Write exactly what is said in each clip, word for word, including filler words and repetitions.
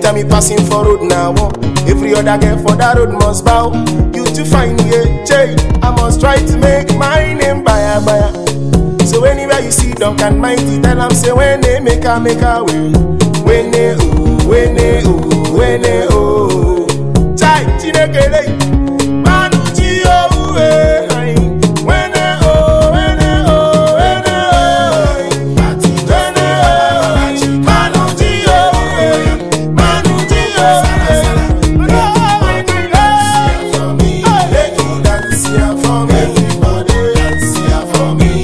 Anytime you passing for road now, every other girl for that road must bow. You to find a change, I must try to make my name buyer buyer. So anywhere you see Duncan Mighty, tell them say when they make a make a way. When they oh, when they oh, when they oh. Chai, chineke lei, manu chi oh eh. When they oh, when they oh, when they oh. When they oh, manu chi oh eh, manu chi oh eh. For me, make you dance here for me, everybody dance here for me.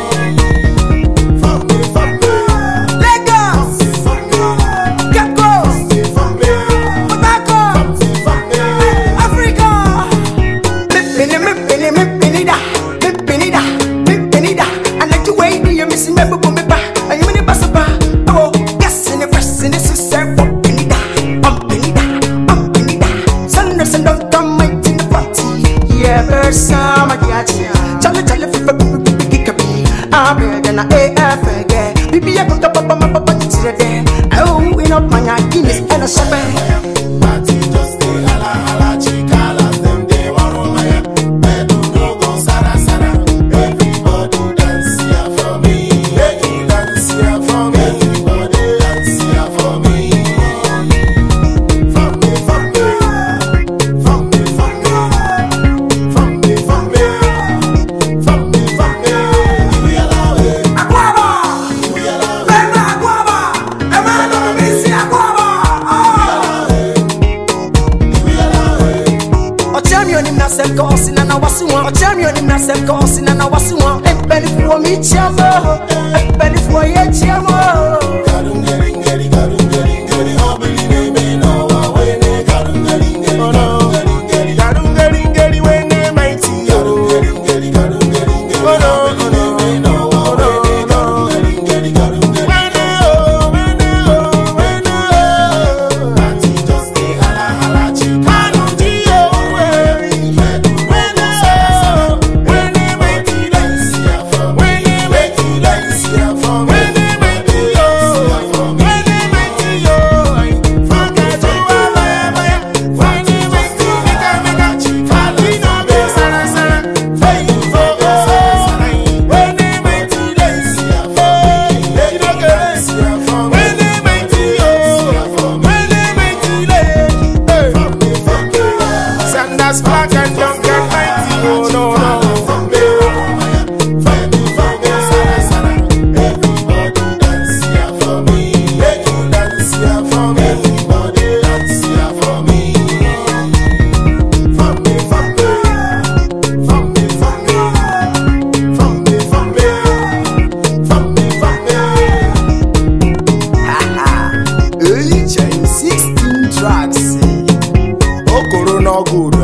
For me, for me, Lagos, for me, Cape Coast, for me, Port Harcourt, for me. Africa. Mippini, mippini, mippini da, mippini da, mippini da. I like the way you missing me, but me back. And you mean the bass up, oh, yes, in the press, in the sister, bumpini da, bumpini da, bumpini da. Sanders and don't come might in the party. Yeah, verse, I'm a catchy. Charlie, Charlie, flip, flip, flip, flip, flip, flip. I'm better than A F again. Baby, I got the papa, my papa, it's there. Oh, we not my Guinness and a champagne. Party just stay hala hala, chica las them they want on my head. Bedu no go sara sara. Everybody dance here for me. Make you dance here for me. Everybody dance here for me. For me, for me, for me, for me, for me, for me, for me, for me. We allow it. Aguaba, We allow it. Beba Aguaba, Emmanuel Missy Aguaba. We allow it. Ochemi oni na sem kosi na na wasi wan. Ochemi oni na sem kosi na na wasi wan. Epeni fuo mi chiamo, epeni fuo ye chiamo. Karungeringeri, karungeringeri, obili me no wa wene. Karungeringeri, karungeringeri, karungeringeri wene mighty. Karungeringeri, karungeringeri, obili me no wa wene. Karungeringeri, karungeringeri, wene oh, wene oh, wene oh. Party just stay hala hala, chica nuji oh eh. Wene oh, wene mighty dance here for me. Wene mighty dance here for me. Wene mighty oh, wene mighty oh. Forget you are my my. Wene mighty meka meka chica lino be sara sara. For you for us. Wene mighty dance here for me. They don't get dance here for me. Wene mighty oh, wene mighty lay. For me for me. Sanders black and Duncan mighty oh no no. For me for me for me sara sara. Everybody dance here for me. Make you dance here for me. Everybody dance here for me. For me for me. For me for me. For me for me. For me for me. Haha, early Jane sixteen tracks. Okoro no good.